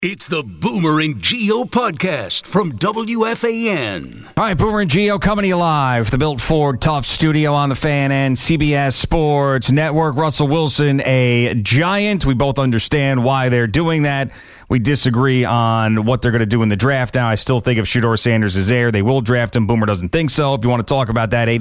It's the Boomer and Geo podcast from WFAN. All right, Boomer and Geo coming to you live. The Built Ford Tough Studio on the Fan and CBS Sports Network. Russell Wilson, a giant. We both understand why they're doing that. We disagree on what they're going to do in the draft now. I still think if Shedeur Sanders is there, they will draft him. Boomer doesn't think so. If you want to talk about that,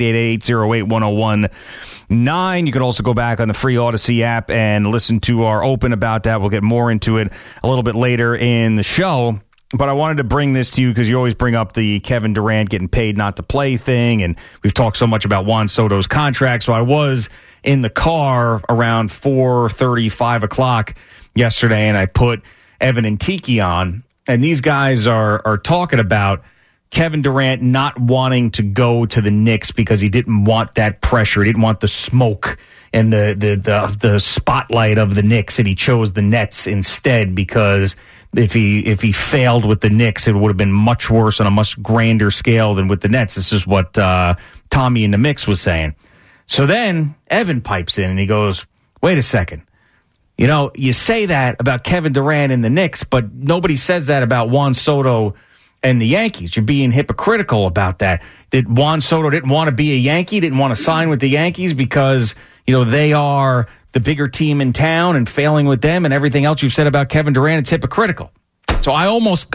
888-808-1019. You can also go back on the free Odyssey app and listen to our open about that. We'll get more into it a little bit later in the show. But I wanted to bring this to you because you always bring up the Kevin Durant getting paid not to play thing, and we've talked so much about Juan Soto's contract. So I was in the car around 4:30, 5 o'clock yesterday, and I put Evan and Tiki on, and these guys are talking about Kevin Durant not wanting to go to the Knicks because he didn't want that pressure. He didn't want the smoke and the spotlight of the Knicks, and he chose the Nets instead because if he failed with the Knicks, it would have been much worse on a much grander scale than with the Nets. This is what Tommy in the Mix was saying. So then Evan pipes in and he goes, wait a second. You know, you say that about Kevin Durant and the Knicks, but nobody says that about Juan Soto and the Yankees. You're being hypocritical about that. That Juan Soto didn't want to be a Yankee, didn't want to sign with the Yankees because, you know, they are the bigger team in town and failing with them, and everything else you've said about Kevin Durant, it's hypocritical. So I almost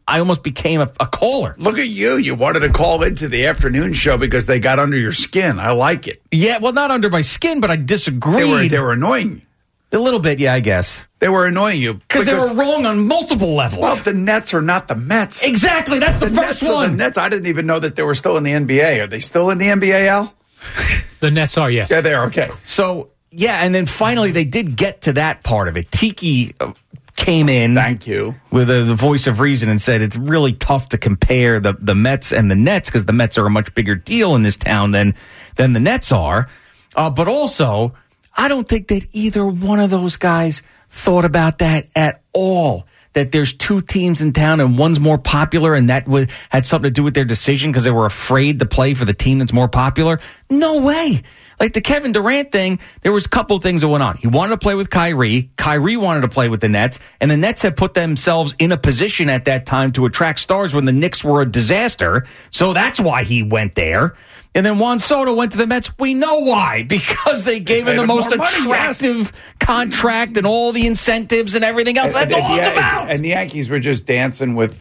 became a caller. Look at you. You wanted to call into the afternoon show because they got under your skin. I like it. Yeah, well, not under my skin, but I disagreed. They were annoying you. A little bit, yeah, I guess. They were annoying you. Because they were wrong on multiple levels. Well, the Nets are not the Mets. Exactly, that's the first one. The Nets, I didn't even know that they were still in the NBA. Are they still in the NBA, Al? The Nets are, yes. Yeah, they are, okay. So, yeah, and then finally they did get to that part of it. Tiki came in. Thank you. With the voice of reason and said it's really tough to compare the Mets and the Nets because the Mets are a much bigger deal in this town than the Nets are. But also, I don't think that either one of those guys thought about that at all. That there's two teams in town and one's more popular, and that had something to do with their decision because they were afraid to play for the team that's more popular. No way. Like the Kevin Durant thing, there was a couple of things that went on. He wanted to play with Kyrie. Kyrie wanted to play with the Nets. And the Nets had put themselves in a position at that time to attract stars when the Knicks were a disaster. So that's why he went there. And then Juan Soto went to the Mets. We know why. Because they gave him the most attractive contract and all the incentives and everything else. That's all it's about. And the Yankees were just dancing with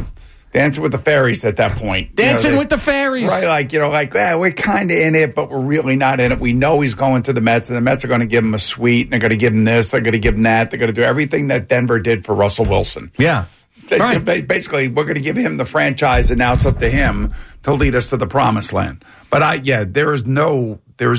the fairies at that point. Dancing with the fairies. Right, we're kind of in it, but we're really not in it. We know he's going to the Mets, and the Mets are going to give him a suite, and they're going to give him this, they're going to give him that. They're going to do everything that Denver did for Russell Wilson. Yeah. Basically, we're going to give him the franchise, and now it's up to him to lead us to the promised land. But there is no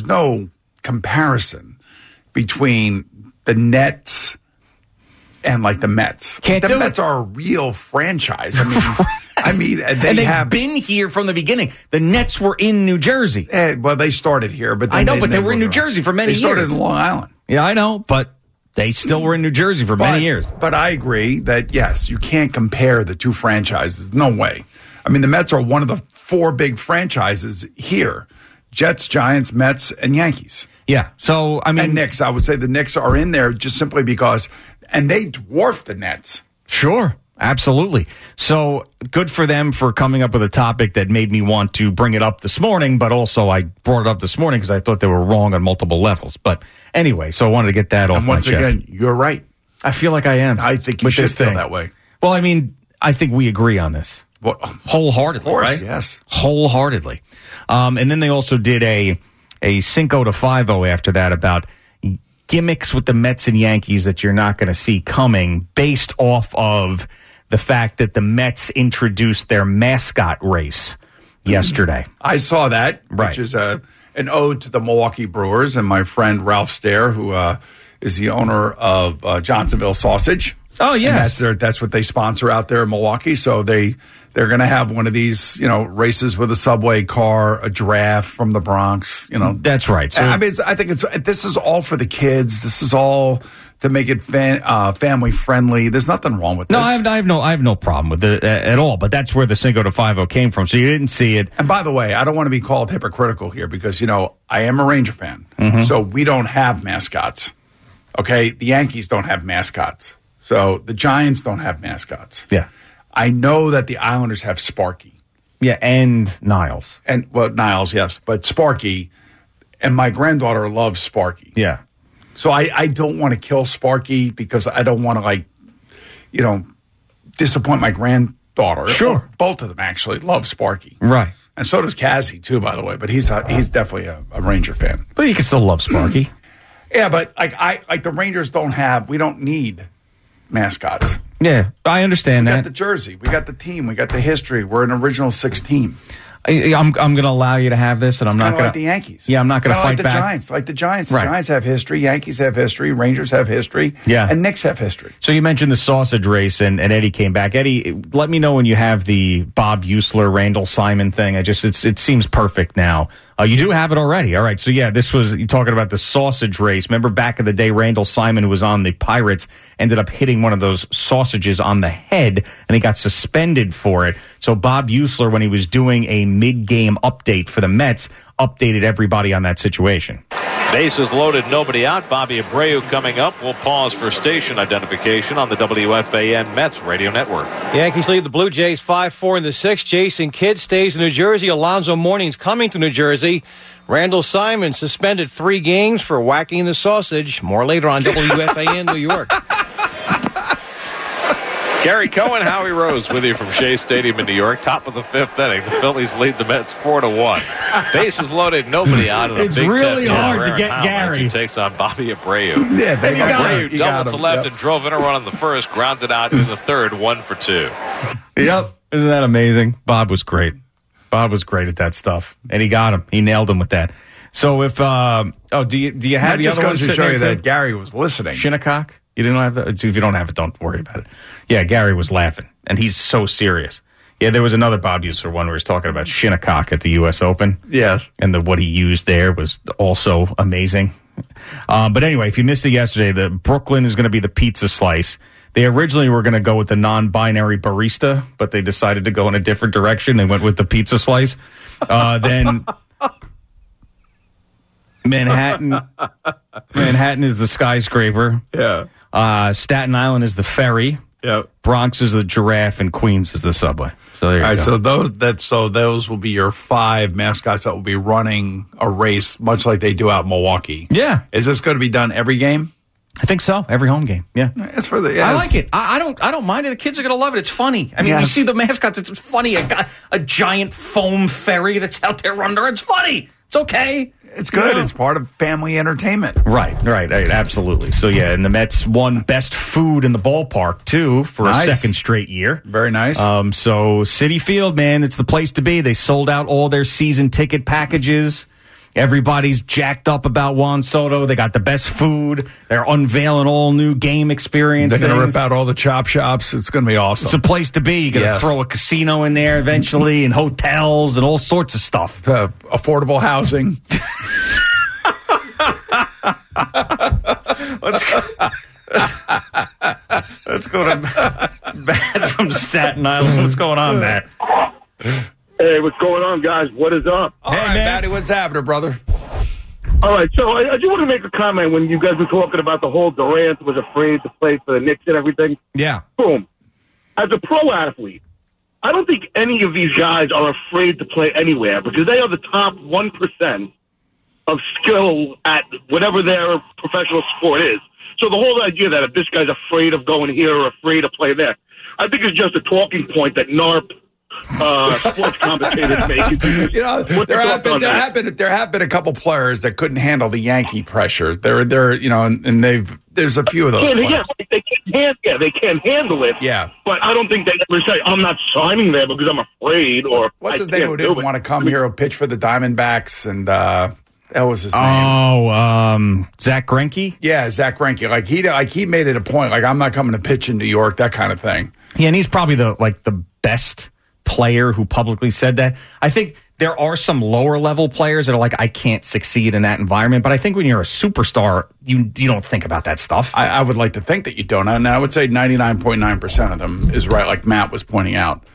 comparison between the Nets and the Mets. The Mets are a real franchise. I mean, they've been here from the beginning. The Nets were in New Jersey. Well, they started here, but I know, but they were in New Jersey for many years. They started in Long Island. Yeah, I know, but they still were in New Jersey for many years. But I agree that, yes, you can't compare the two franchises. No way. I mean, the Mets are one of the four big franchises here. Jets, Giants, Mets, and Yankees. Yeah. So, I mean. And Knicks. I would say the Knicks are in there just simply because, and they dwarf the Nets. Sure. Absolutely. So good for them for coming up with a topic that made me want to bring it up this morning, but also I brought it up this morning because I thought they were wrong on multiple levels. But anyway, so I wanted to get that off my chest. And once again, you're right. I feel like I am. I think you should feel that way. Well, I mean, I think we agree on this. Well, wholeheartedly, of course, right? Yes. Wholeheartedly. And then they also did a Cinco de Five-O after that about gimmicks with the Mets and Yankees that you're not going to see coming based off of the fact that the Mets introduced their mascot race yesterday. I saw that, which is an ode to the Milwaukee Brewers and my friend Ralph Stair, who is the owner of Johnsonville Sausage. Oh, yes. And that's what they sponsor out there in Milwaukee. So they're going to have one of these, races with a subway car, a giraffe from the Bronx, That's right. So, I mean, I think this is all for the kids. This is all to make it family friendly. There's nothing wrong with this. No, I have no problem with it at all. But that's where the Cinco de Five-O came from. So you didn't see it. And by the way, I don't want to be called hypocritical here because I am a Ranger fan, so we don't have mascots. Okay, the Yankees don't have mascots. So the Giants don't have mascots. Yeah. I know that the Islanders have Sparky. Yeah, and Niles. And, well, Niles, yes, but Sparky, and my granddaughter loves Sparky. Yeah. So I don't want to kill Sparky because I don't want to, disappoint my granddaughter. Sure. Both of them actually love Sparky. Right. And so does Cassie, too, by the way, but he's definitely a Ranger fan. But you can still love Sparky. Yeah, but the Rangers we don't need mascots. Yeah, I understand We that. got the jersey, we got the team, we got the history. We're an original 6 team. I'm going to allow you to have this, and I'm not going like the Yankees. Yeah, I'm not going to fight like back. Giants, like the Giants. The Right. Giants have history. Yankees have history. Rangers have history. Yeah. And Knicks have history. So you mentioned the sausage race, and Eddie came back. Eddie, let me know when you have the Bob Usler, Randall Simon thing. It seems perfect now. You do have it already. All right. So yeah, you're talking about the sausage race. Remember back in the day, Randall Simon, who was on the Pirates, ended up hitting one of those sausages on the head, and he got suspended for it. So Bob Usler, when he was doing a mid-game update for the Mets, updated everybody on that situation. Bases loaded, nobody out. Bobby Abreu coming up. We'll pause for station identification on the WFAN Mets radio network. Yankees lead the Blue Jays 5-4 in the 6th. Jason Kidd stays in New Jersey. Alonzo Mourning's coming to New Jersey. Randall Simon suspended 3 games for whacking the sausage. More later on WFAN New York. Gary Cohen, Howie Rose with you from Shea Stadium in New York. Top of the 5th inning. The Phillies lead the Mets 4-1. Bases loaded, nobody out. In a It's big really test hard to get Howard, Gary. He takes on Bobby Abreu. Yeah, they Abreu doubled to left and drove in a run in the first, grounded out in the third, 1 for 2. Yep. Isn't that amazing? Bob was great. Bob was great at that stuff, and he got him. He nailed him with that. So if do you have That the just other one goes to sitting show there you too? that Gary was listening. Shinnecock? You didn't have that? If you don't have it, don't worry about it. Yeah, Gary was laughing, and he's so serious. Yeah, there was another Bob Usler one where he was talking about Shinnecock at the U.S. Open. Yes. And what he used there was also amazing. But anyway, if you missed it yesterday, the Brooklyn is going to be the pizza slice. They originally were going to go with the non-binary barista, but they decided to go in a different direction. They went with the pizza slice. Then Manhattan is the skyscraper. Yeah. Staten Island is the ferry. Yeah. Bronx is the giraffe, and Queens is the subway. So there you All right, go. so those will be your 5 mascots that will be running a race, much like they do out in Milwaukee. Yeah. Is this going to be done every game? I think so. Every home game. Yeah. It's for the. I like it. I don't mind it. The kids are going to love it. It's funny. I mean, you see the mascots. It's funny. A giant foam ferry that's out there running. It's funny. It's okay. It's good. You know? It's part of family entertainment. Right. Absolutely. So, yeah, and the Mets won best food in the ballpark, too, for a second straight year. Very nice. So, Citi Field, man, it's the place to be. They sold out all their season ticket packages. Everybody's jacked up about Juan Soto. They got the best food. They're unveiling all new game experience. They're going to rip out all the chop shops. It's going to be awesome. It's a place to be. You're going to throw a casino in there eventually, and hotels and all sorts of stuff. Affordable housing. Let's go to Matt from Staten Island. What's going on, Matt? Hey, what's going on, guys? What is up? All right, Matty, what's happening, brother? All right, so I just want to make a comment when you guys were talking about the whole Durant was afraid to play for the Knicks and everything. Yeah. Boom. As a pro athlete, I don't think any of these guys are afraid to play anywhere because they are the top 1% of skill at whatever their professional sport is. So the whole idea that if this guy's afraid of going here or afraid to play there, I think it's just a talking point that NARP sports commentators make. You know, there have been a couple players that couldn't handle the Yankee pressure. They're you know, and there's a few of those. They can't handle it. Yeah, but I don't think they ever say I'm not signing there because I'm afraid or what's his name who didn't want to come here or pitch for the Diamondbacks and. That was his name. Oh, Zach Greinke? Yeah, Zach Greinke. He made it a point. Like, I'm not coming to pitch in New York, that kind of thing. Yeah, and he's probably the best player who publicly said that. I think there are some lower level players that are like, I can't succeed in that environment. But I think when you're a superstar, you don't think about that stuff. I would like to think that you don't. And I would say 99.9% of them is right, like Matt was pointing out.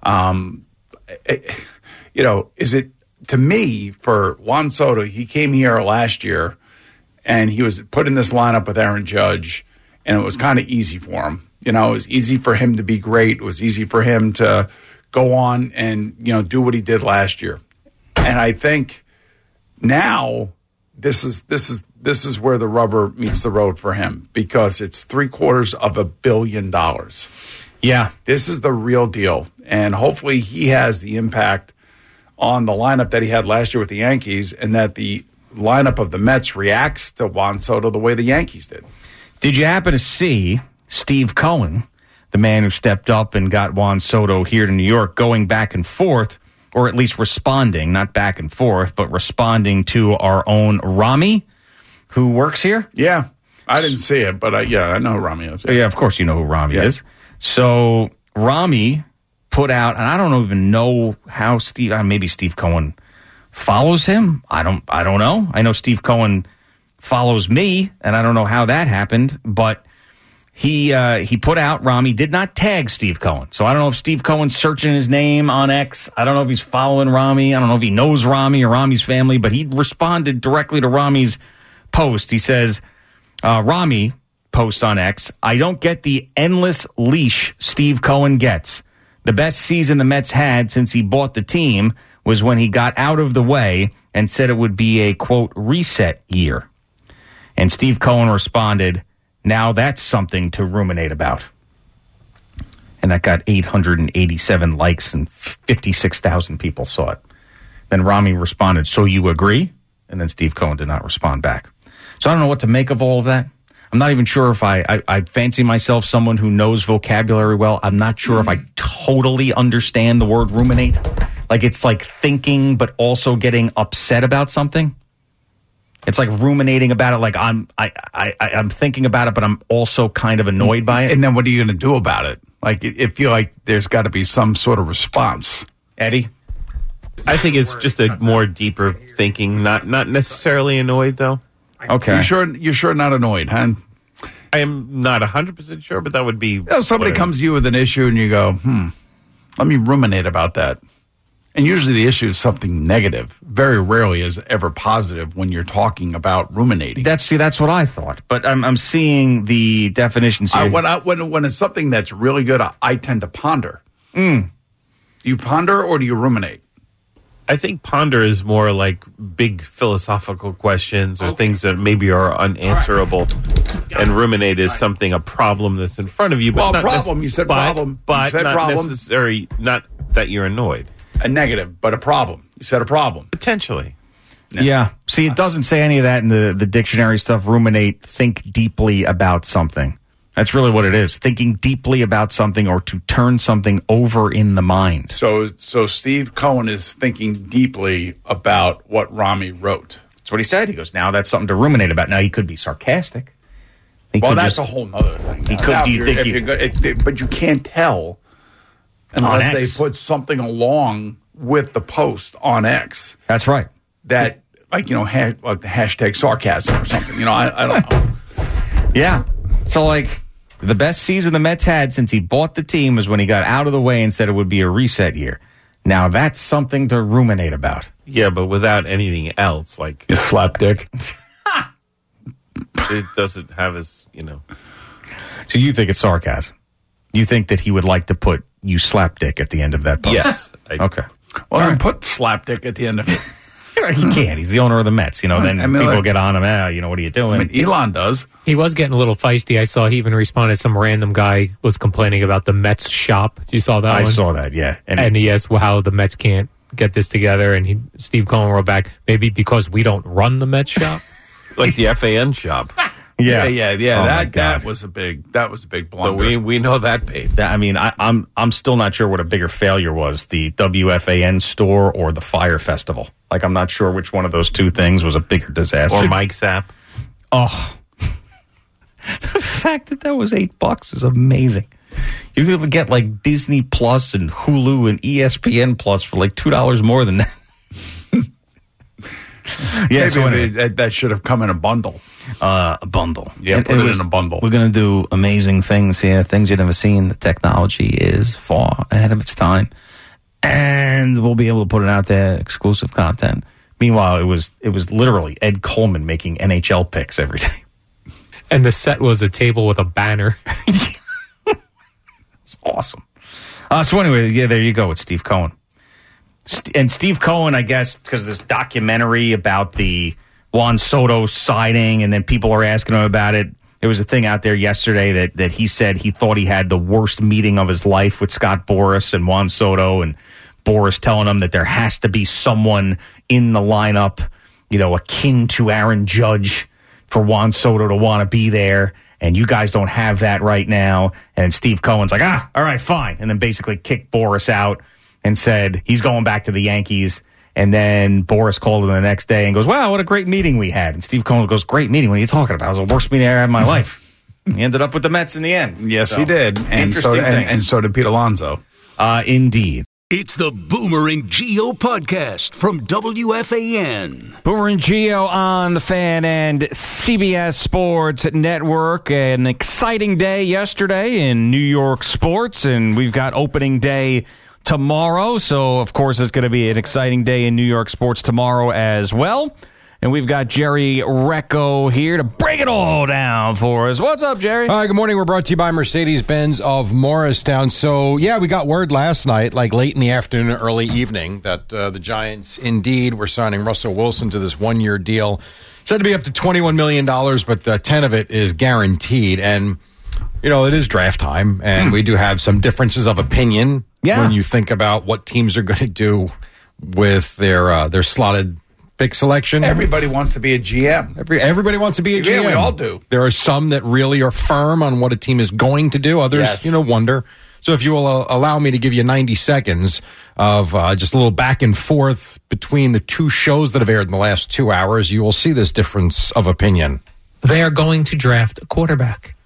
Is it... To me, for Juan Soto, he came here last year, and he was put in this lineup with Aaron Judge, and it was kind of easy for him. You know, it was easy for him to be great. It was easy for him to go on and, you know, do what he did last year. And I think now this is where the rubber meets the road for him, because it's $750 million. Yeah. This is the real deal. And hopefully he has the impact on the lineup that he had last year with the Yankees, and that the lineup of the Mets reacts to Juan Soto the way the Yankees did. Did you happen to see Steve Cohen, the man who stepped up and got Juan Soto here to New York, going back and forth, or at least responding, not back and forth, but responding to our own Rami, who works here? Yeah. I didn't see it, but I know who Rami is. Yeah, of course you know who Rami is. So Rami put out, and I don't even know how maybe Steve Cohen follows him. I don't know. I know Steve Cohen follows me, and I don't know how that happened, but he put out, Rami did not tag Steve Cohen. So I don't know if Steve Cohen's searching his name on X. I don't know if he's following Rami. I don't know if he knows Rami or Rami's family, but he responded directly to Rami's post. He says, Rami posts on X, I don't get the endless leash Steve Cohen gets. The best season the Mets had since he bought the team was when he got out of the way and said it would be a, quote, reset year. And Steve Cohen responded, now that's something to ruminate about. And that got 887 likes and 56,000 people saw it. Then Rami responded, so you agree? And then Steve Cohen did not respond back. So I don't know what to make of all of that. I'm not even sure if I fancy myself someone who knows vocabulary well. I'm not sure if I totally understand the word ruminate. Like, it's like thinking but also getting upset about something. It's like ruminating about it. Like I'm thinking about it, but I'm also kind of annoyed by it. And then what are you going to do about it? Like, I feel like there's got to be some sort of response. Eddie? I think it's just a more deeper thinking, not necessarily annoyed, though. Okay. You're sure not annoyed, huh? I am not 100% sure, but that would be... You know, somebody comes to you with an issue and you go, let me ruminate about that. And usually the issue is something negative. Very rarely is it ever positive when you're talking about ruminating. That's what I thought. But I'm seeing the definitions here. When it's something that's really good, I tend to ponder. Do you ponder or do you ruminate? I think ponder is more like big philosophical questions or things that maybe are unanswerable. And ruminate is a problem that's in front of you. But problem. You said problem. But not problem. Necessarily, not that you're annoyed. A negative, but a problem. You said a problem. Potentially. Yeah. See, it doesn't say any of that in the dictionary stuff. Ruminate, think deeply about something. That's really what it is. Thinking deeply about something or to turn something over in the mind. So Steve Cohen is thinking deeply about what Rami wrote. That's what he said. He goes, now that's something to ruminate about. Now, he could be sarcastic. Well, that's a whole other thing. He could. Do you think but you can't tell unless they put something along with the post on X. That's right. That, like, you know, like the hashtag sarcasm or something. You know, I don't know. Yeah. So, like, the best season the Mets had since he bought the team was when he got out of the way and said it would be a reset year. Now, that's something to ruminate about. Yeah, but without anything else, like... You slapdick. It doesn't have as, So you think it's sarcasm? You think that he would like to put you slapdick at the end of that post? Yes. Okay. Well, then put slapdick at the end of it. He can't. He's the owner of the Mets. Then people get on him. What are you doing? I mean, Elon does. He was getting a little feisty. I saw he even responded. Some random guy was complaining about the Mets shop. You saw that one? I saw that, yeah. And he asked how the Mets can't get this together. And Steve Cohen wrote back, maybe because we don't run the Mets shop. Like the FAN shop. Yeah. That was a big blunder. So we know that paid. I'm still not sure what a bigger failure was, the WFAN store or the Fire Festival. Like, I'm not sure which one of those two things was a bigger disaster. Or Mike's app. Oh, the fact that was $8 is amazing. You could get like Disney Plus and Hulu and ESPN Plus for like $2 more than that. Yeah, so that should have come in a bundle. A bundle. Yeah, put it in a bundle. We're going to do amazing things here, things you've never seen. The technology is far ahead of its time. And we'll be able to put it out there, exclusive content. Meanwhile, it was literally Ed Coleman making NHL picks every day. And the set was a table with a banner. It's awesome. So anyway, yeah, there you go with Steve Cohen. And Steve Cohen, I guess, because of this documentary about the Juan Soto signing, and then people are asking him about it. There was a thing out there yesterday that he said he thought he had the worst meeting of his life with Scott Boras and Juan Soto, and Boras telling him that there has to be someone in the lineup, akin to Aaron Judge for Juan Soto to want to be there. And you guys don't have that right now. And Steve Cohen's like, all right, fine. And then basically kicked Boras out and said he's going back to the Yankees. And then Boras called him the next day and goes, wow, what a great meeting we had. And Steve Cohen goes, great meeting? What are you talking about? It was the worst meeting I had in my life. He ended up with the Mets in the end. Yes, he did. And so did Pete Alonso. Indeed. It's the Boomer and Geo podcast from WFAN. Boomer and Geo on the Fan and CBS Sports Network. An exciting day yesterday in New York sports, and we've got opening day tomorrow. So, of course, it's going to be an exciting day in New York sports tomorrow as well. And we've got Jerry Recco here to break it all down for us. What's up, Jerry? Good morning. We're brought to you by Mercedes-Benz of Morristown. So, yeah, we got word last night, like late in the afternoon, early evening, that the Giants indeed were signing Russell Wilson to this one-year deal. Said to be up to $21 million, but 10 of it is guaranteed. And, it is draft time, and we do have some differences of opinion when you think about what teams are going to do with their slotted pick selection. Everybody wants to be a GM. Everybody wants to be a GM. Yeah, we all do. There are some that really are firm on what a team is going to do. Others, wonder. So if you will allow me to give you 90 seconds of just a little back and forth between the two shows that have aired in the last 2 hours, you will see this difference of opinion. They are going to draft a quarterback.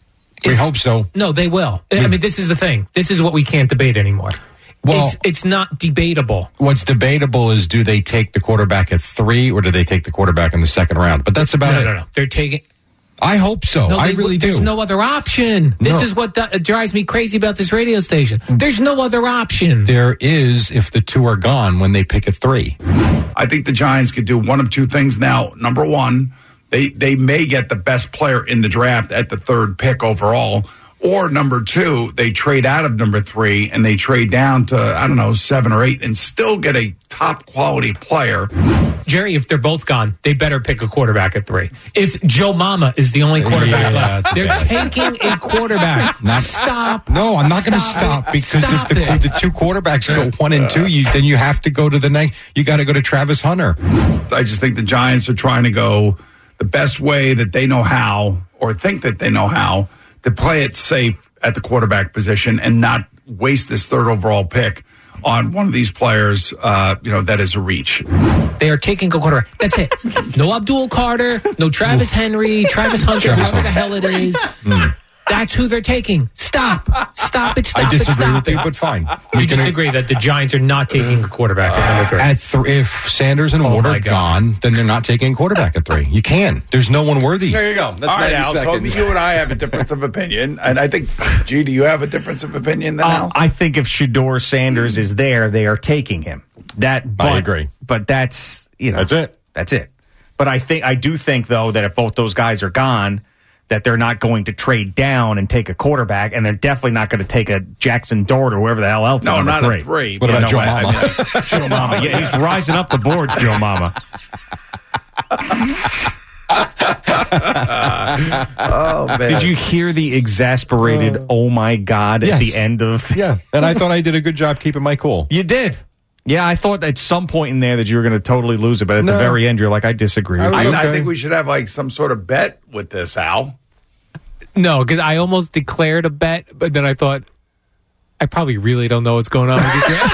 We hope so. No, they will. I mean, this is the thing. This is what we can't debate anymore. Well, it's not debatable. What's debatable is, do they take the quarterback at 3 or do they take the quarterback in the second round? But that's about it. No. They're taking... I hope so. No, I really do. There's no other option. This is what drives me crazy about this radio station. There's no other option. There is if the two are gone when they pick at 3. I think the Giants could do one of two things now. Number one, they may get the best player in the draft at the 3rd pick overall. Or number 2, they trade out of number 3 and they trade down to, 7 or 8 and still get a top quality player. Jerry, if they're both gone, they better pick a quarterback at 3. If Joe Mama is the only quarterback left, they're taking a quarterback. Stop. No, I'm not going to stop because if the two quarterbacks go 1 and 2, then you have to go to the next. You got to go to Travis Hunter. I just think the Giants are trying to go the best way that they know how, or think that they know how, to play it safe at the quarterback position and not waste this 3rd overall pick on one of these players, that is a reach. They are taking a quarterback. That's it. No Abdul Carter, no Travis Henry, Travis Hunter, whoever the hell it is. That's who they're taking. Stop it. I disagree with you, but fine. We disagree that the Giants are not taking a quarterback at number 3. If Sanders and Ward are gone, then they're not taking a quarterback at 3. You can. There's no one worthy. There you go. That's all right, Al. So you and I have a difference of opinion, and I think, G, do you have a difference of opinion than Al? I think if Shedeur Sanders is there, they are taking him. I agree. But that's that's it. That's it. But I do think though that if both those guys are gone, that they're not going to trade down and take a quarterback, and they're definitely not going to take a Jackson Dort or whoever the hell else. No, not 3. a 3. What about Joe Mama? Joe Mama. Yeah, he's rising up the boards, Joe Mama. Oh, man. Did you hear the exasperated "oh my God" at the end of? Yeah, and I thought I did a good job keeping my cool. You did. Yeah, I thought at some point in there that you were going to totally lose it, but at the very end, you're like, I disagree with you. I think we should have like some sort of bet with this, Al. No, because I almost declared a bet, but then I thought, I probably really don't know what's going on with this game.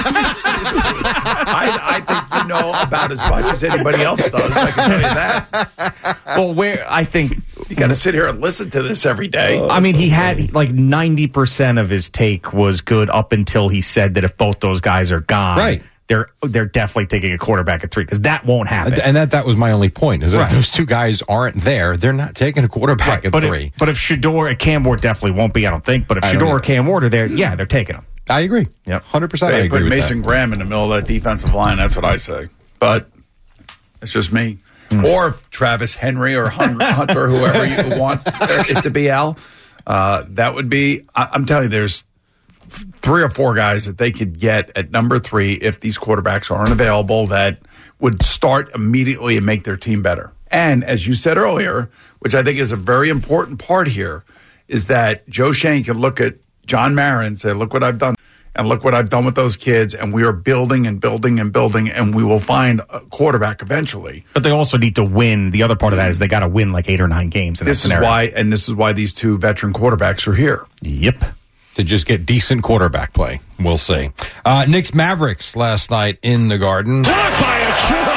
I think you know about as much as anybody else does. I can tell you that. Well, I think you got to sit here and listen to this every day. I mean, he had like 90% of his take was good up until he said that if both those guys are gone, right, they're definitely taking a quarterback at 3 because that won't happen. And that was my only point is that if those two guys aren't there, they're not taking a quarterback at 3. But if Shedeur and Cam Ward definitely won't be, I don't think. But if Shedeur or Cam Ward are there, they're taking them. I agree. Yep. 100%. They I agree put with Mason that. Graham in the middle of that defensive line. That's what I say. But it's just me. or Travis Henry or Hunter, whoever you want it to be, Al. That would be, I'm telling you, there's 3 or 4 guys that they could get at number 3 if these quarterbacks aren't available that would start immediately and make their team better. And as you said earlier, which I think is a very important part here, is that Joe Schoen can look at John Mara and say, look what I've done. And look what I've done with those kids, and we are building and building and building, and we will find a quarterback eventually. But they also need to win. The other part of that is they got to win like 8 or 9 games. This is why these 2 veteran quarterbacks are here. Yep. To just get decent quarterback play. We'll see. Knicks Mavericks last night in the Garden. Blocked by Achua.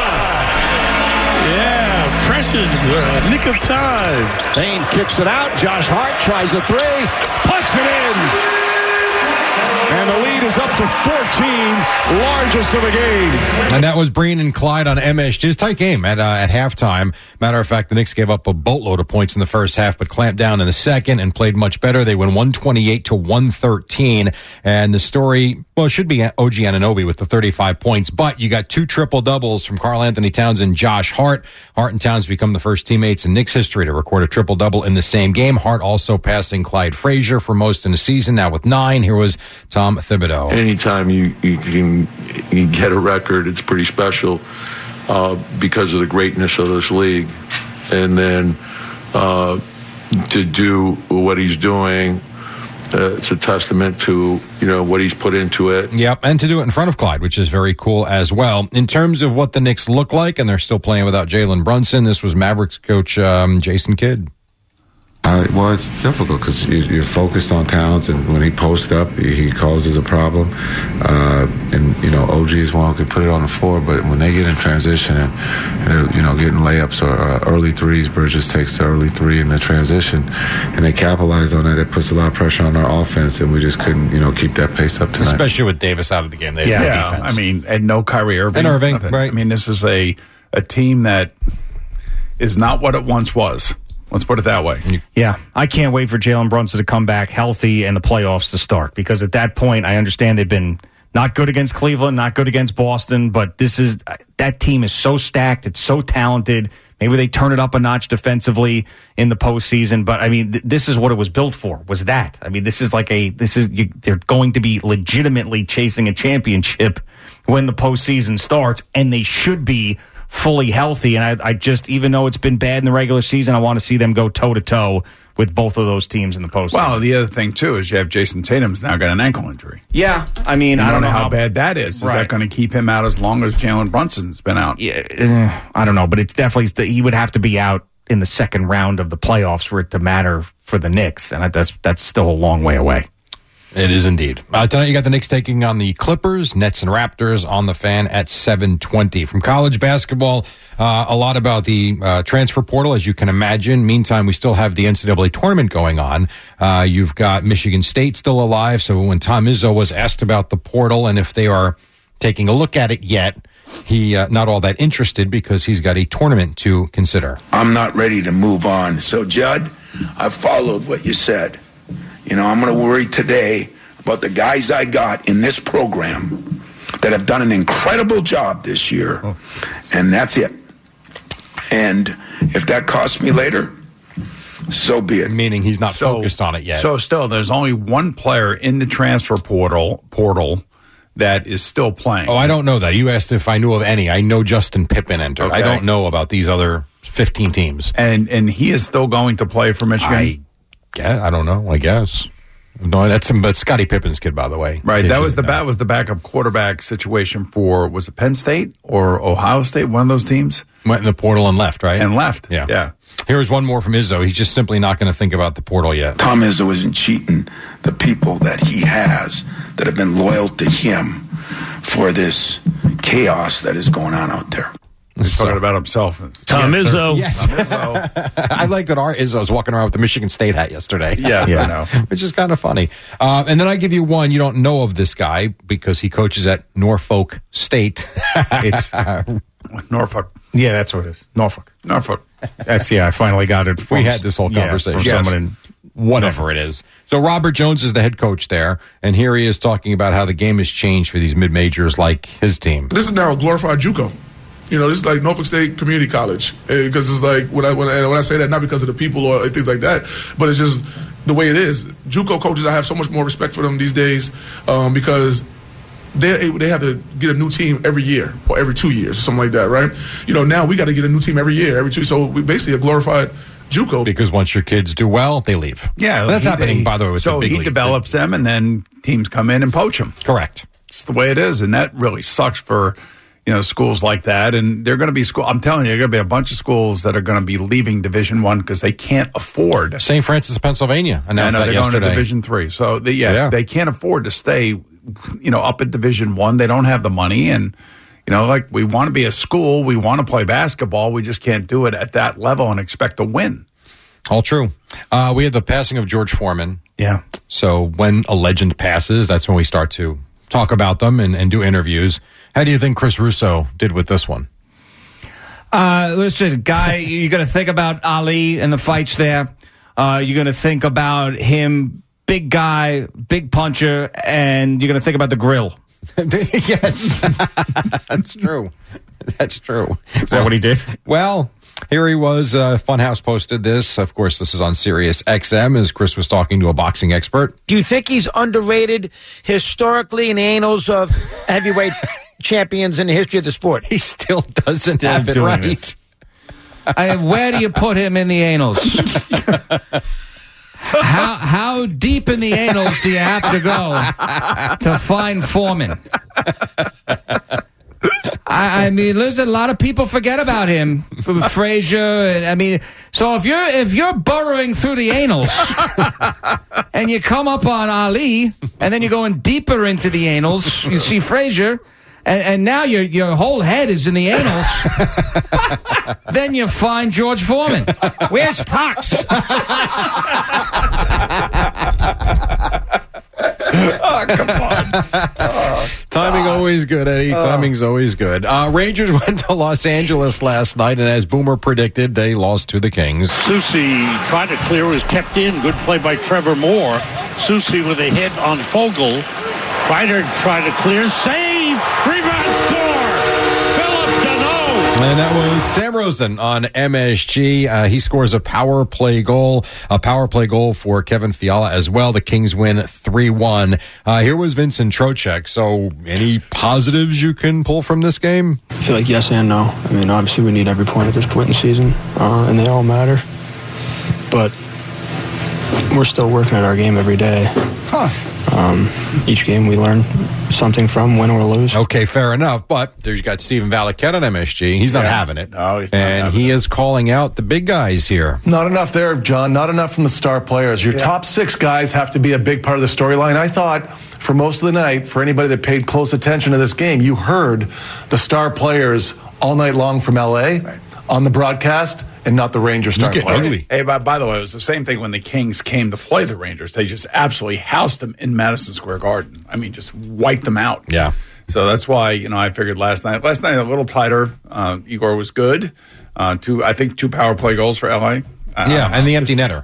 Yeah, precious nick of time. Payne kicks it out. Josh Hart tries a 3. Puts it in. And the lead is up to 14, largest of the game. And that was Breen and Clyde on MSG. It's a tight game at halftime. Matter of fact, the Knicks gave up a boatload of points in the first half, but clamped down in the second and played much better. They win 128-113. And the story, well, it should be OG Anunoby with the 35 points, but you got 2 triple-doubles from Karl Anthony Towns and Josh Hart. Hart and Towns become the first teammates in Knicks history to record a triple-double in the same game. Hart also passing Clyde Frazier for most in the season, now with 9. Here was Tom Thibodeau. Anytime you can get a record, it's pretty special because of the greatness of this league. And then to do what he's doing, it's a testament to, what he's put into it. Yep, and to do it in front of Clyde, which is very cool as well. In terms of what the Knicks look like, and they're still playing without Jalen Brunson, this was Mavericks coach Jason Kidd. Well, it's difficult because you're focused on Towns, and when he posts up, he causes a problem. OG is one who can put it on the floor, but when they get in transition and they're, getting layups or early threes, Bridges takes the early 3 in the transition, and they capitalize on that. It puts a lot of pressure on our offense, and we just couldn't, keep that pace up tonight. Especially with Davis out of the game. They had no defense. I mean, and no Kyrie Irving. And Irving, nothing. right. I mean, this is a team that is not what it once was. Let's put it that way. Yeah, I can't wait for Jalen Brunson to come back healthy and the playoffs to start, because at that point, I understand they've been not good against Cleveland, not good against Boston, but that team is so stacked, it's so talented. Maybe they turn it up a notch defensively in the postseason, but I mean, this is what it was built for. Was that? I mean, they're going to be legitimately chasing a championship when the postseason starts, and they should be fully healthy. And I just, even though it's been bad in the regular season, I want to see them go toe-to-toe with both of those teams in the postseason. Well, the other thing, too, is you have Jason Tatum's now got an ankle injury. Yeah, I mean, I don't know how bad that is. Is right. that going to keep him out as long as Jalen Brunson's been out? Yeah, I don't know, but it's definitely, he would have to be out in the second round of the playoffs for it to matter for the Knicks, and that's still a long way away. It is indeed. Tonight you got the Knicks taking on the Clippers, Nets and Raptors on the Fan at 7:20. From college basketball, a lot about the transfer portal, as you can imagine. Meantime, we still have the NCAA tournament going on. You've got Michigan State still alive. So when Tom Izzo was asked about the portal and if they are taking a look at it yet, he not all that interested because he's got a tournament to consider. I'm not ready to move on. So, Judd, I followed what you said. I'm going to worry today about the guys I got in this program that have done an incredible job this year, and that's it. And if that costs me later, so be it. Meaning he's not focused on it yet. So still, there's only one player in the transfer portal that is still playing. Oh, I don't know that. You asked if I knew of any. I know Justin Pippen entered. Okay. I don't know about these other 15 teams. And he is still going to play for Michigan? I don't know, I guess. No, but Scottie Pippen's kid, by the way. Right, that was the backup quarterback situation for, was it Penn State or Ohio State, one of those teams? Went in the portal and left, right? And left, yeah. Here's one more from Izzo. He's just simply not going to think about the portal yet. Tom Izzo isn't cheating the people that he has that have been loyal to him for this chaos that is going on out there. He's talking about himself. Tom Izzo. Yes. I like that our Izzo's walking around with the Michigan State hat yesterday. Yes, I know. Which is kind of funny. And then I give you one. You don't know of this guy because he coaches at Norfolk State. It's Norfolk. Yeah, that's what it is. Norfolk. That's, I finally got it. We had this whole conversation. From someone in whatever it is. So Robert Jones is the head coach there, and here he is talking about how the game has changed for these mid-majors like his team. This is now a glorified JUCO. You know, this is like Norfolk State Community College, because it's like when I say that, not because of the people or things like that, but it's just the way it is. JUCO coaches, I have so much more respect for them these days because they have to get a new team every year or every 2 years or something like that, right? You know, now we got to get a new team every year, every 2. So we basically a glorified JUCO. Because once your kids do well, they leave. Yeah, that's happening, by the way, with the big he league. develops them, and then teams come in and poach them. Correct. It's the way it is, and that really sucks for schools like that. And they're going to be I'm telling you, there are going to be a bunch of schools that are going to be leaving Division I because they can't afford. St. Francis, Pennsylvania announced that they're yesterday. Going to Division III, so they can't afford to stay, up at Division I. They don't have the money, and like we want to be a school, we want to play basketball, we just can't do it at that level and expect to win. All true. We had the passing of George Foreman. Yeah. So when a legend passes, that's when we start to talk about them and do interviews. How do you think Chris Russo did with this one? Listen, Guy, you're going to think about Ali and the fights there. You're going to think about him, big guy, big puncher, and you're going to think about the grill. Yes, that's true. That's true. Is that what he did? Well, here he was. Funhouse posted this. Of course, this is on Sirius XM as Chris was talking to a boxing expert. Do you think he's underrated historically in the annals of heavyweight champions in the history of the sport? He still doesn't have it right. Where do you put him in the annals? How deep in the annals do you have to go to find Foreman? I mean, listen, a lot of people forget about him, Frazier. And so if you're burrowing through the annals and you come up on Ali, and then you're going deeper into the annals, you see Frazier, and now your whole head is in the annals. Then you find George Foreman. Where's Pox? Oh, come on. Timing always good, Eddie. Timing's always good. Rangers went to Los Angeles last night, and as Boomer predicted, they lost to the Kings. Susie tried to clear, was kept in. Good play by Trevor Moore. Susie with a hit on Fogle. Ryder tried to clear. Save! Rebound score! Philip Deneau! And that was Sam Rosen on MSG. He scores a power play goal for Kevin Fiala as well. The Kings win 3-1. Here was Vincent Trocheck. So any positives you can pull from this game? I feel like yes and no. I mean, obviously we need every point at this point in the season, and they all matter. But we're still working at our game every day. Each game we learn something from, win or lose. Okay, fair enough. But there's got Steven Valiquette on MSG. He's not having it. No, he's not. And he is calling out the big guys here. Not enough there, John. Not enough from the star players. Your top 6 guys have to be a big part of the storyline. I thought for most of the night, for anybody that paid close attention to this game, you heard the star players all night long from L.A. on the broadcast, and not the Rangers star players. Hey, by the way, it was the same thing when the Kings came to play the Rangers. They just absolutely housed them in Madison Square Garden. I mean, just wiped them out. Yeah. So that's why, I figured last night a little tighter. Igor was good. I think 2 power play goals for LA. And the empty netter.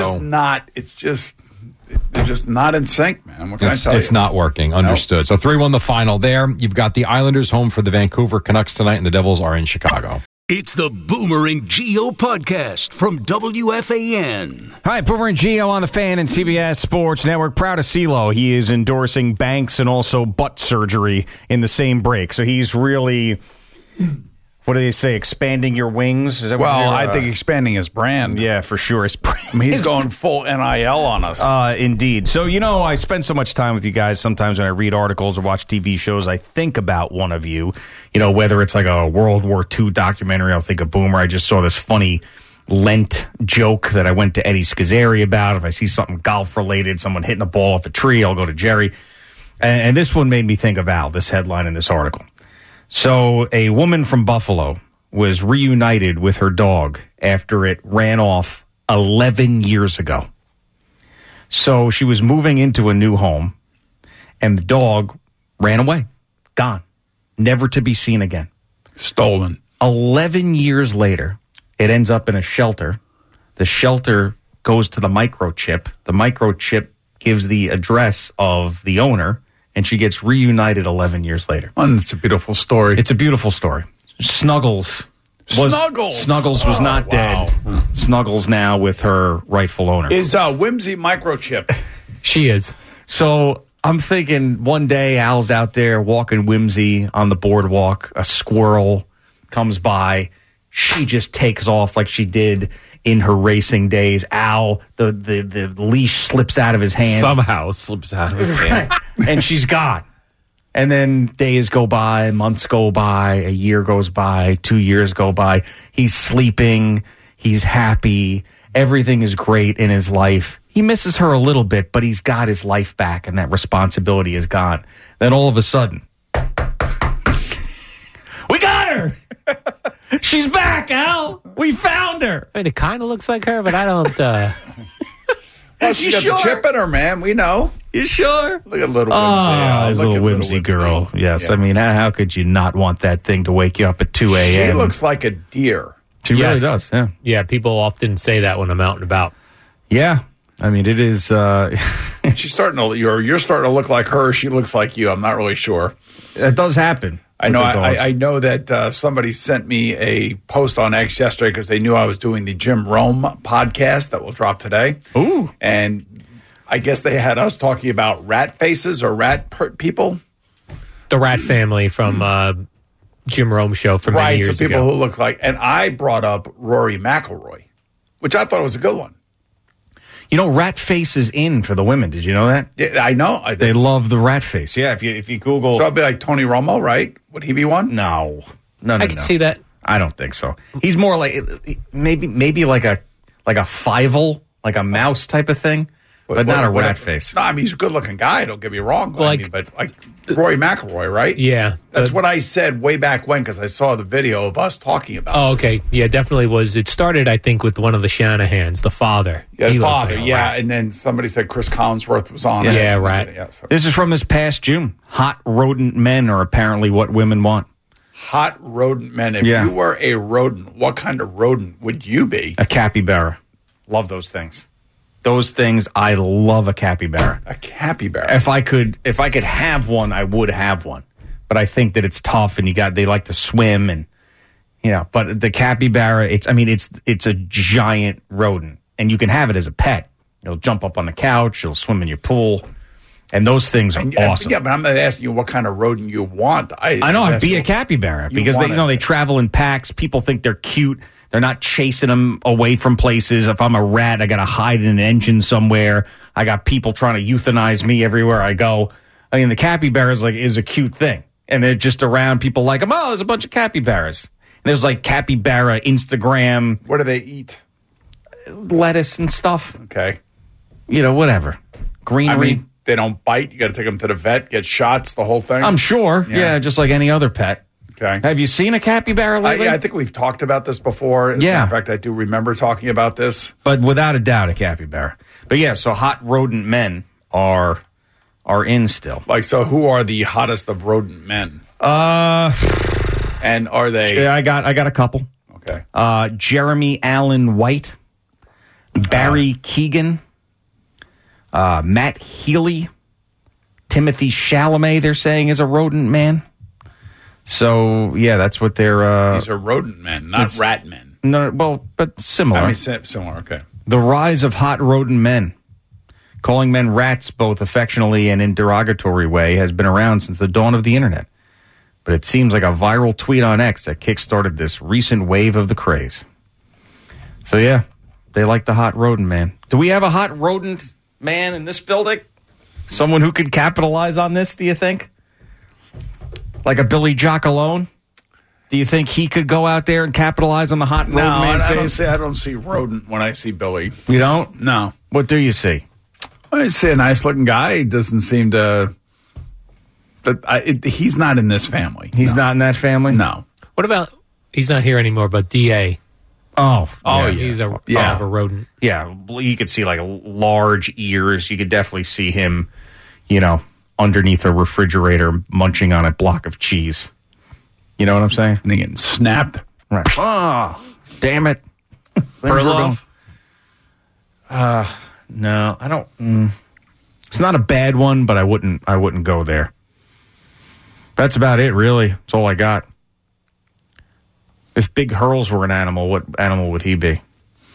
They're just not in sync, man. What can I tell you? It's not working. Understood. So 3-1 the final there. You've got the Islanders home for the Vancouver Canucks tonight, and the Devils are in Chicago. It's the Boomer and Geo podcast from WFAN. All right, Boomer and Geo on the Fan and CBS Sports Network. Proud of CeeLo. He is endorsing Banks and also butt surgery in the same break. So he's really, what do they say, expanding your wings? Is that I think expanding his brand. Yeah, for sure. His brand. I mean, he's going full NIL on us. Indeed. So, I spend so much time with you guys. Sometimes when I read articles or watch TV shows, I think about one of you. Whether it's like a World War II documentary, I'll think of Boomer. I just saw this funny Lent joke that I went to Eddie Scazzeri about. If I see something golf-related, someone hitting a ball off a tree, I'll go to Jerry. And this one made me think of Al, this headline in this article. So a woman from Buffalo was reunited with her dog after it ran off 11 years ago. So she was moving into a new home, and the dog ran away, gone, never to be seen again. Stolen. 11 years later, it ends up in a shelter. The shelter goes to the microchip. The microchip gives the address of the owner, and she gets reunited 11 years later. And it's a beautiful story. It's a beautiful story. Snuggles. Snuggles was not dead. Snuggles now with her rightful owner. Is Whimsy microchipped? She is. So I'm thinking one day Al's out there walking Whimsy on the boardwalk. A squirrel comes by. She just takes off like she did in her racing days. Al, the leash slips out of his hand. Somehow slips out of his hand. And she's gone. And then days go by, months go by, a year goes by, 2 years go by. He's sleeping. He's happy. Everything is great in his life. He misses her a little bit, but he's got his life back, and that responsibility is gone. Then all of a sudden, we got her! She's back, Al! We found her! I mean, it kind of looks like her, but I don't... Well, she got the chip in her, man. We know. You sure? Look at little Whimsy. Oh, there's a little Whimsy girl. Yes. I mean, how could you not want that thing to wake you up at 2 a.m.? She looks like a deer. She really does, yeah. Yeah, people often say that when I'm out and about. Yeah. I mean, it is... She's starting to... You're starting to look like her. She looks like you. I'm not really sure. It does happen. I know. I know that somebody sent me a post on X yesterday because they knew I was doing the Jim Rome podcast that will drop today. Ooh. And I guess they had us talking about rat faces or people. The Rat Family from Jim Rome show from many years so people ago. who look like... And I brought up Rory McIlroy, which I thought was a good one. You know, rat face is in for the women. Did you know that? Yeah, I know. They love the rat face. Yeah, if you Google... So I'd be like Tony Romo, right? Would he be one? No. I can see that. I don't think so. He's more like maybe like a Fievel, like a mouse type of thing, but not a rat face. No, I mean, he's a good-looking guy, don't get me wrong. But like Rory McIlroy, right? Yeah. That's what I said way back when because I saw the video of us talking about Oh, okay. Yeah, definitely was. It started, I think, with one of the Shanahans, the father. Yeah, He the looks father, like a yeah. rat. And then somebody said Chris Collinsworth was on it. Yeah, right. Yeah, so. This is from this past June. Hot rodent men are apparently what women want. Hot rodent men. If Yeah. you were a rodent, what kind of rodent would you be? A capybara. Love those things. Those things, I love a capybara. A capybara. If I could have one, I would have one. But I think that it's tough, and they like to swim, and But the capybara, it's a giant rodent, and you can have it as a pet. It'll jump up on the couch, it'll swim in your pool, and those things are awesome. Yeah, but I'm not asking you what kind of rodent you want. I know I'd be a capybara because they travel in packs. People think they're cute. They're not chasing them away from places. If I'm a rat, I got to hide in an engine somewhere. I got people trying to euthanize me everywhere I go. I mean, the capybara is a cute thing. And they're just around. People like them. Oh, there's a bunch of capybaras. And there's like capybara Instagram. What do they eat? Lettuce and stuff. Okay. Whatever. Greenery. I mean, they don't bite. You got to take them to the vet, get shots, the whole thing. I'm sure. Yeah, just like any other pet. Okay. Have you seen a capybara lately? I think we've talked about this before. As a matter of fact, I do remember talking about this. But without a doubt, a capybara. But yeah, so hot rodent men are in still. Like, so who are the hottest of rodent men? And are they? Yeah, I got a couple. Okay. Jeremy Allen White, Barry Keoghan, Matt Healy, Timothy Chalamet. They're saying is a rodent man. So yeah, that's what they're. These are rodent men, not rat men. No, well, but similar. I mean, similar. Okay. The rise of hot rodent men, calling men rats both affectionately and in derogatory way, has been around since the dawn of the internet. But it seems like a viral tweet on X that kickstarted this recent wave of the craze. So yeah, they like the hot rodent man. Do we have a hot rodent man in this building? Someone who could capitalize on this, do you think? Like a Billy Giacalone? Do you think he could go out there and capitalize on the hot rodent man phase? I don't see rodent when I see Billy. You don't? No. What do you see? I see a nice-looking guy. He doesn't seem to... he's not in this family. He's not in that family? No. What about, he's not here anymore, but D.A.? Oh, yeah. He's a rodent. Yeah, you could see like large ears. You could definitely see him, underneath a refrigerator munching on a block of cheese. You know what I'm saying? And getting snapped. Right. Oh, damn it. Perloff? No, I don't. It's not a bad one, but I wouldn't go there. That's about it, really. That's all I got. If Big Hurls were an animal, what animal would he be?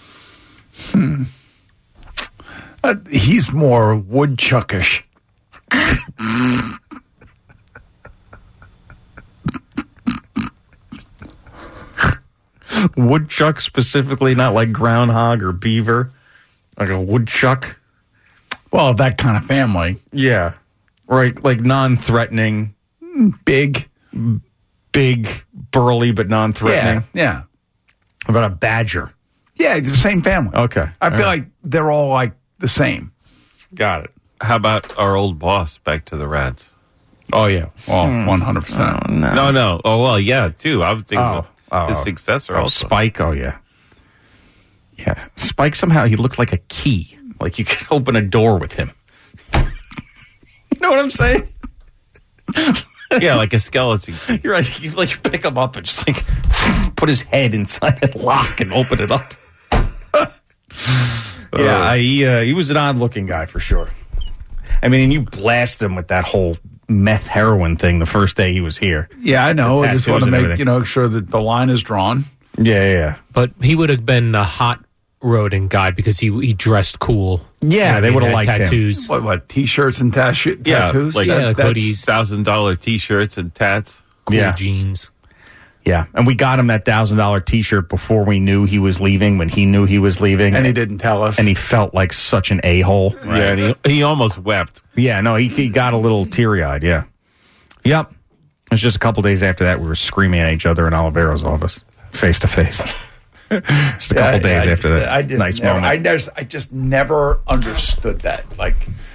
He's more woodchuckish. Woodchuck specifically, not like groundhog or beaver, like a woodchuck. Well, that kind of family. Yeah, right. Like non-threatening, big, burly, but non-threatening. Yeah. What about a badger? Yeah, the same family. Okay, I feel like they're all like the same. Got it. How about our old boss, back to the Rats? Oh yeah, well, 100%. No. Oh well, yeah, too. I was thinking his successor. Also. Spike. Oh yeah. Spike. Somehow he looked like a key. Like you could open a door with him. You know what I'm saying? Yeah, like a skeleton. You're right. You like pick him up and just like put his head inside a lock and open it up. He was an odd-looking guy for sure. I mean, and you blasted him with that whole meth heroin thing the first day he was here. Yeah, I know. I just want to make sure that the line is drawn. Yeah. But he would have been a hot roding guy because he dressed cool. Yeah, they would have liked tattoos. him. What T-shirts and tattoos? Like hoodies, $1,000 T-shirts and tats, cool jeans. Yeah, and we got him that $1,000 T-shirt before we knew he was leaving. When he knew he was leaving, and he didn't tell us, and he felt like such an a-hole. Right. Yeah, and he almost wept. Yeah, no, he got a little teary-eyed. Yeah, yep. It was just a couple days after that we were screaming at each other in Oliveira's office, face to face. Just a couple days after that. Nice moment. I just never understood that. Like,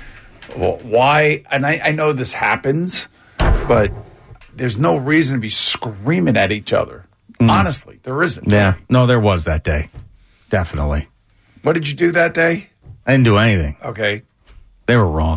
why? And I know this happens, but there's no reason to be screaming at each other. Honestly, there isn't. Yeah. No, there was that day. Definitely. What did you do that day? I didn't do anything. Okay. They were wrong.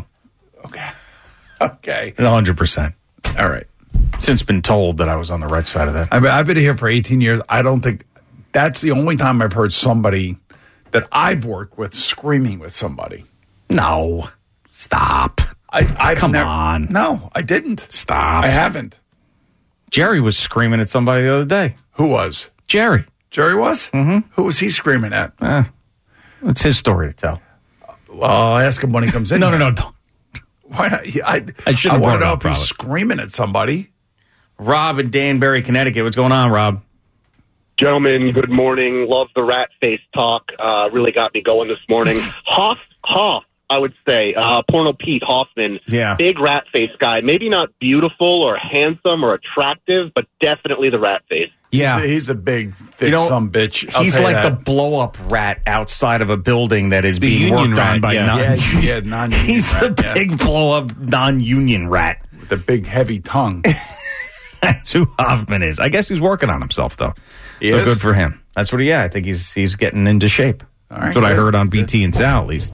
Okay. 100%. All right. Since been told that I was on the right side of that. I've been here for 18 years. I don't think that's the only time I've heard somebody that I've worked with screaming with somebody. No. Stop. Come on. No, I didn't. Stop. I haven't. Jerry was screaming at somebody the other day. Who was? Jerry. Jerry was? Mm-hmm. Who was he screaming at? It's his story to tell. Well, I'll ask him when he comes in. No, don't. Why not? I shouldn't want to know up, if he's screaming at somebody. Rob in Danbury, Connecticut. What's going on, Rob? Gentlemen, good morning. Love the rat face talk. Really got me going this morning. Hoff, I would say. Porno Pete Hoffman. Yeah. Big rat face guy. Maybe not beautiful or handsome or attractive, but definitely the rat face. Yeah. He's a big, thick some bitch. He's like the blow-up rat outside of a building that is being worked on by non-union He's the big blow-up non-union rat. With the big, heavy tongue. That's who Hoffman is. I guess he's working on himself, though. He so is? Good for him. That's what I think he's getting into shape. All right, That's what I good. heard on BT and Sal, at least.